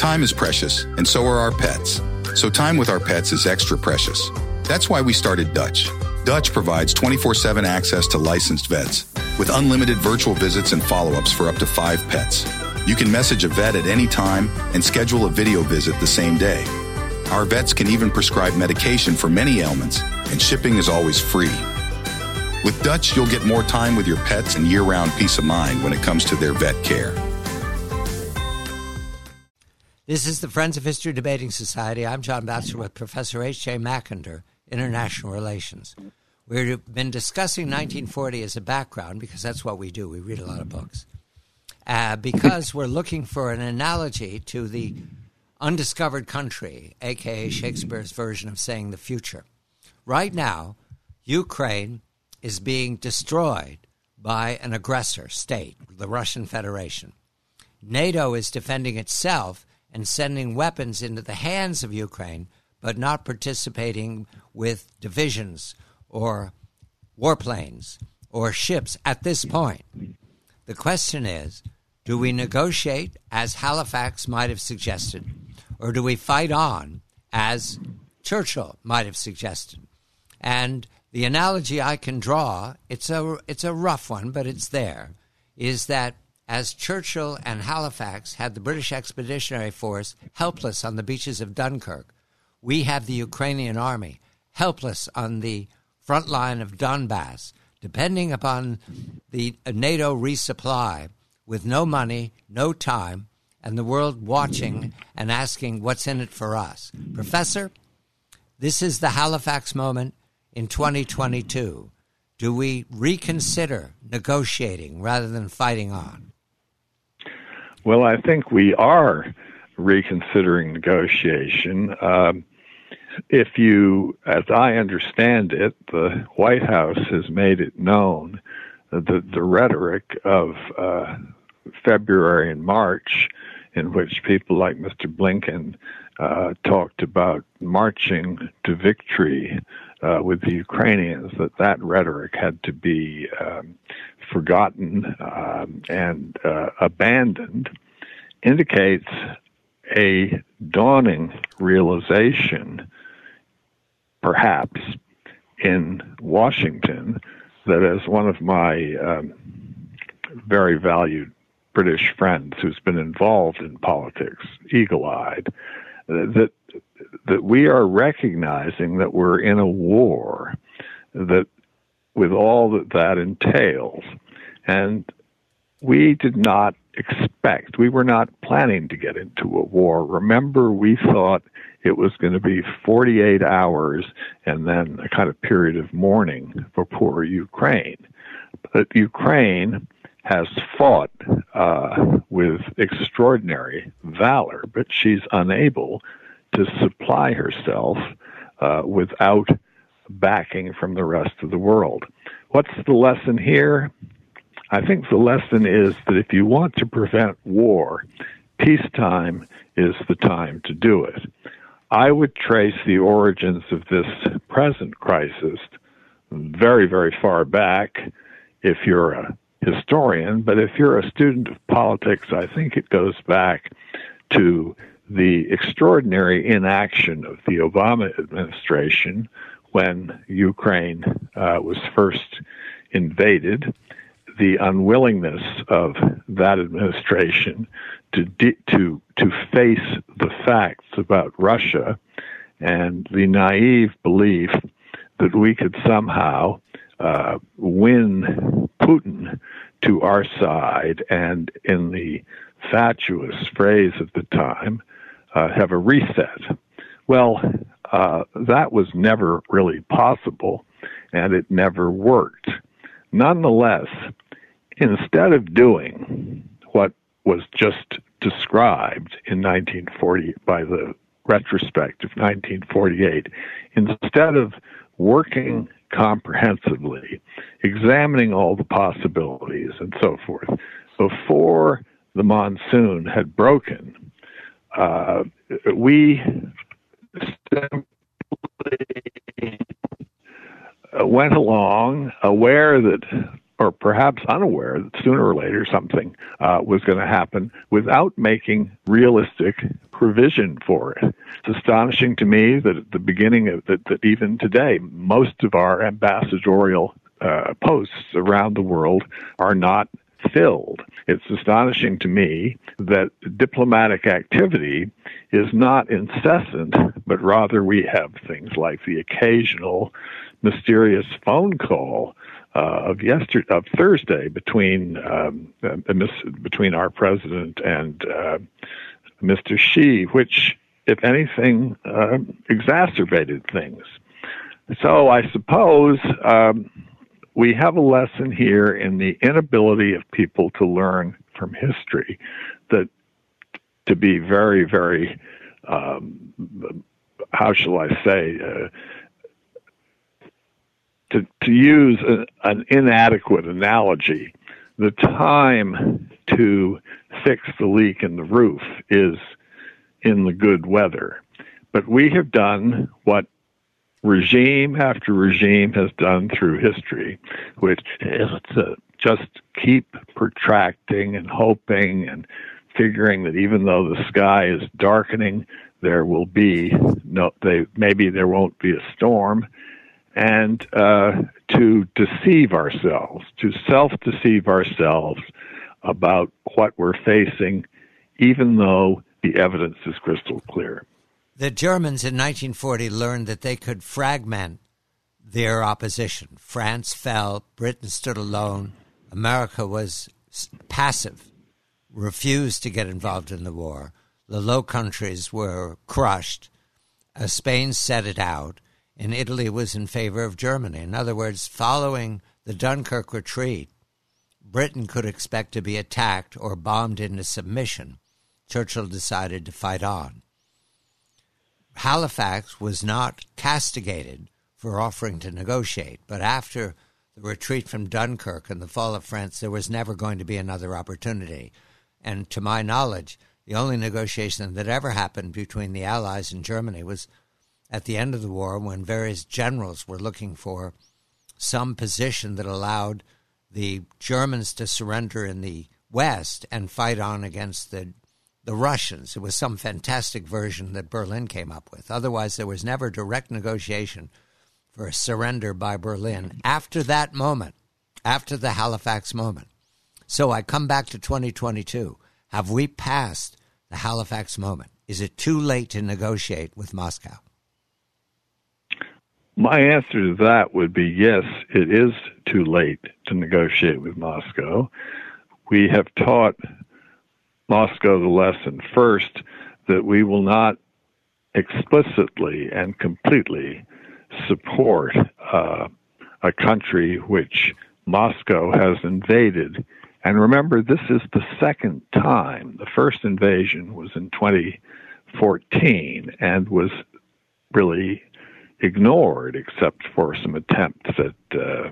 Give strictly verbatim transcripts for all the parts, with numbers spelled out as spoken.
Time is precious, and so are our pets. So time with our pets is extra precious. That's why we started Dutch. Dutch provides twenty-four seven access to licensed vets with unlimited virtual visits and follow-ups for up to five pets. You can message a vet at any time and schedule a video visit the same day. Our vets can even prescribe medication for many ailments, and shipping is always free. With Dutch, you'll get more time with your pets and year-round peace of mind when it comes to their vet care. This is the Friends of History Debating Society. I'm John Batchelor with Professor H J Mackinder, International Relations. We've been discussing nineteen forty as a background because that's what we do. We read a lot of books. Uh, because we're looking for an analogy to the undiscovered country, a k a. Shakespeare's version of saying the future. Right now, Ukraine is being destroyed by an aggressor state, the Russian Federation. NATO is defending itself and sending weapons into the hands of Ukraine, but not participating with divisions or warplanes or ships at this point. The question is, do we negotiate as Halifax might have suggested, or do we fight on as Churchill might have suggested? And the analogy I can draw, it's a, it's a rough one, but it's there, is that as Churchill and Halifax had the British Expeditionary Force helpless on the beaches of Dunkirk, we have the Ukrainian army helpless on the front line of Donbass, depending upon the NATO resupply, with no money, no time, and the world watching and asking what's in it for us. Professor, this is the Halifax moment in twenty twenty-two. Do we reconsider negotiating rather than fighting on? Well, I think we are reconsidering negotiation. Um, if you, as I understand it, the White House has made it known that the, the rhetoric of uh, February and March, in which people like Mister Blinken uh, talked about marching to victory uh, with the Ukrainians, that that rhetoric had to be um, forgotten um, and uh, abandoned, indicates a dawning realization, perhaps, in Washington, that as one of my um, very valued British friends who's been involved in politics, eagle-eyed, that that we are recognizing that we're in a war, that with all that that entails. And we did not expect, we were not planning to get into a war. Remember, we thought it was going to be forty-eight hours and then a kind of period of mourning for poor Ukraine. But Ukraine has fought uh, with extraordinary valor, but she's unable to supply herself uh, without backing from the rest of the world. What's the lesson here? I think the lesson is that if you want to prevent war, peacetime is the time to do it. I would trace the origins of this present crisis very, very far back if you're a historian, but if you're a student of politics, I think it goes back to the extraordinary inaction of the Obama administration when Ukraine uh, was first invaded, the unwillingness of that administration to de- to to face the facts about Russia, and the naive belief that we could somehow uh, win Putin to our side, and in the fatuous phrase of the time, uh, have a reset. Well, uh, that was never really possible, and it never worked. Nonetheless, instead of doing what was just described in nineteen forty by the retrospect of nineteen forty-eight, instead of working comprehensively, examining all the possibilities and so forth, before the monsoon had broken, uh, we simply went along aware that or perhaps unaware that sooner or later something uh, was going to happen without making realistic provision for it. It's astonishing to me that at the beginning of that, that even today, most of our ambassadorial uh, posts around the world are not filled. It's astonishing to me that diplomatic activity is not incessant, but rather we have things like the occasional mysterious phone call uh, of yesterday, of Thursday, between um, uh, between our president and uh, Mister Xi, which, if anything, uh, exacerbated things. So I suppose um, we have a lesson here in the inability of people to learn from history, that to be very, very, um, how shall I say, uh, to, to use a, an inadequate analogy, the time to fix the leak in the roof is in the good weather. But we have done what regime after regime has done through history, which is to just keep protracting and hoping and figuring that even though the sky is darkening, there will be no, they, maybe there won't be a storm, and uh, to deceive ourselves, to self-deceive ourselves about what we're facing, even though the evidence is crystal clear. The Germans in nineteen forty learned that they could fragment their opposition. France fell, Britain stood alone, America was passive, refused to get involved in the war. The Low Countries were crushed. Uh, Spain set it out, and Italy was in favor of Germany. In other words, following the Dunkirk retreat, Britain could expect to be attacked or bombed into submission. Churchill decided to fight on. Halifax was not castigated for offering to negotiate, but after the retreat from Dunkirk and the fall of France, there was never going to be another opportunity. And to my knowledge, the only negotiation that ever happened between the Allies and Germany was at the end of the war, when various generals were looking for some position that allowed the Germans to surrender in the West and fight on against the the Russians. It was some fantastic version that Berlin came up with. Otherwise, there was never direct negotiation for a surrender by Berlin after that moment, after the Halifax moment. So I come back to twenty twenty-two. Have we passed the Halifax moment? Is it too late to negotiate with Moscow? My answer to that would be yes, it is too late to negotiate with Moscow. We have taught Moscow the lesson first that we will not explicitly and completely support uh, a country which Moscow has invaded. And remember, this is the second time. The first invasion was in twenty fourteen and was really ignored, except for some attempts at uh,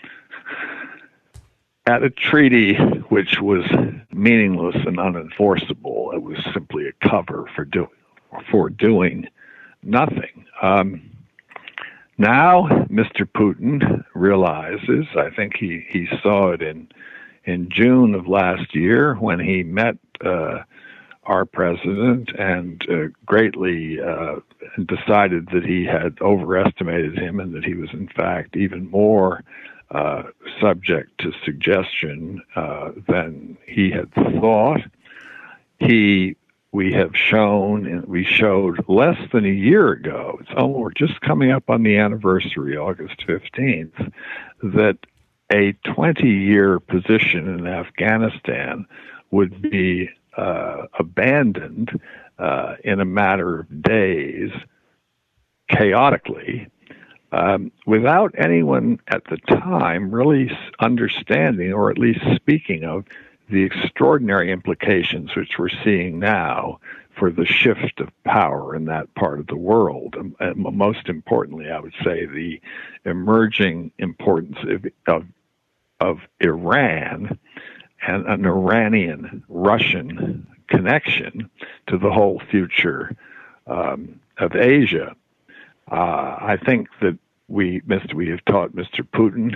at a treaty which was meaningless and unenforceable. It was simply a cover for doing for doing nothing. Um, now, Mister Putin realizes, I think he, he saw it in in June of last year when he met uh, our president and uh, greatly uh, decided that he had overestimated him and that he was, in fact, even more uh, subject to suggestion uh, than he had thought. He, we have shown, and we showed less than a year ago, it's almost, we're just coming up on the anniversary, August fifteenth, that a twenty-year position in Afghanistan would be uh, abandoned uh, in a matter of days, chaotically, um, without anyone at the time really understanding, or at least speaking of, the extraordinary implications which we're seeing now for the shift of power in that part of the world. And most importantly, I would say the emerging importance of, of, of Iran and an Iranian-Russian connection to the whole future um, of Asia. Uh, I think that we, Mister we have taught Mister Putin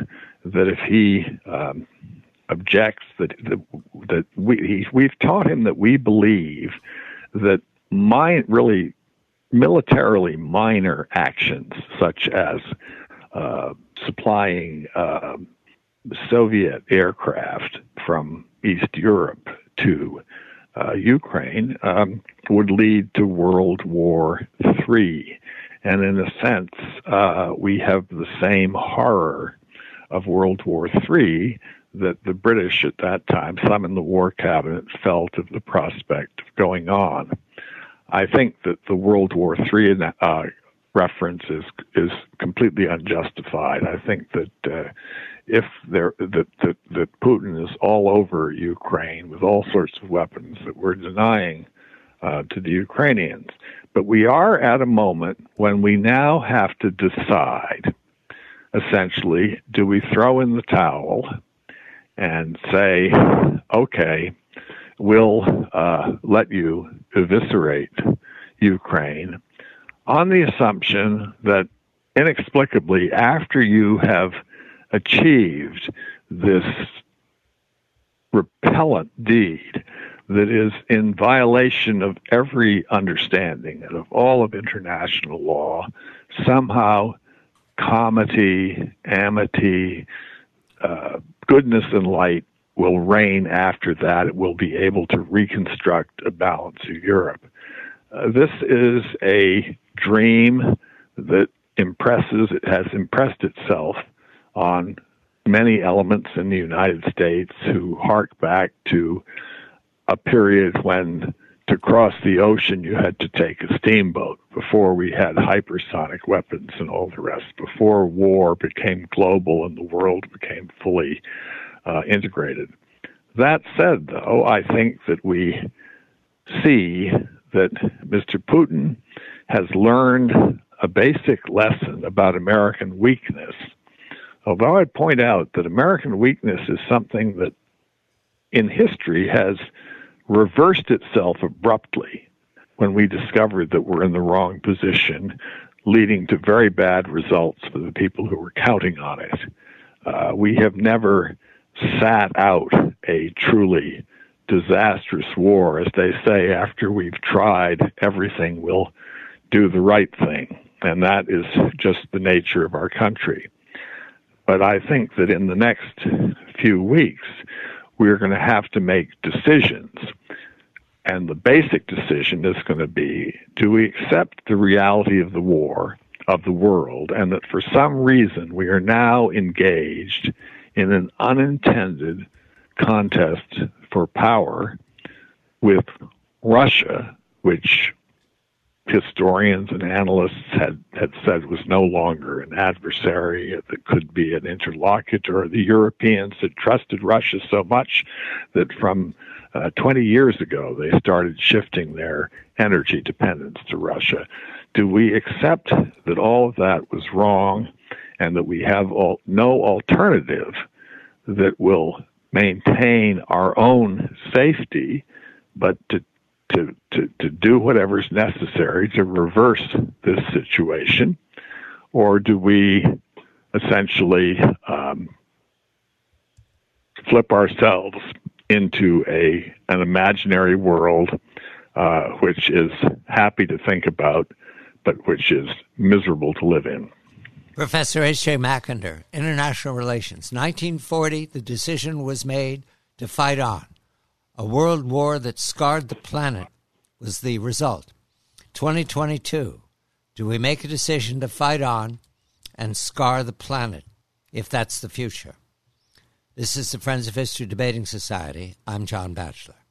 that if he um, objects, that that, that we he, we've taught him that we believe that my really militarily minor actions, such as uh, supplying uh, Soviet aircraft from East Europe to uh, Ukraine, um, would lead to World War Three. And in a sense, uh, we have the same horror of World War Three that the British at that time, some in the War Cabinet, felt of the prospect of going on. I think that the World War Three uh, reference is is completely unjustified. I think that uh, if there that, that that Putin is all over Ukraine with all sorts of weapons that we're denying uh, to the Ukrainians, but we are at a moment when we now have to decide. Essentially, do we throw in the towel and say, okay, we'll uh, let you eviscerate Ukraine on the assumption that inexplicably, after you have achieved this repellent deed that is in violation of every understanding and of all of international law, somehow comity, amity, uh, goodness and light will reign after that. It will be able to reconstruct a balance of Europe. Uh, this is a dream that impresses, it has impressed itself on many elements in the United States who hark back to a period when to cross the ocean you had to take a steamboat, before we had hypersonic weapons and all the rest, before war became global and the world became fully uh, integrated. That said, though, I think that we see that Mister Putin has learned a basic lesson about American weakness, although I'd point out that American weakness is something that in history has reversed itself abruptly when we discovered that we're in the wrong position, leading to very bad results for the people who were counting on it. Uh, we have never sat out a truly disastrous war. As they say, after we've tried everything, we'll do the right thing. And that is just the nature of our country. But I think that in the next few weeks, we're going to have to make decisions. And the basic decision is going to be, do we accept the reality of the war, of the world, and that for some reason we are now engaged in an unintended contest for power with Russia, which historians and analysts had, had said was no longer an adversary, that could be an interlocutor. The Europeans had trusted Russia so much that from uh, twenty years ago they started shifting their energy dependence to Russia. Do we accept that all of that was wrong and that we have all, no alternative that will maintain our own safety, but to To, to, to do whatever's necessary to reverse this situation? Or do we essentially um, flip ourselves into a an imaginary world uh, which is happy to think about, but which is miserable to live in? Professor H J Mackinder, International Relations. nineteen forty, the decision was made to fight on. A world war that scarred the planet was the result. twenty twenty-two, do we make a decision to fight on and scar the planet, if that's the future? This is the Friends of History Debating Society. I'm John Batchelor.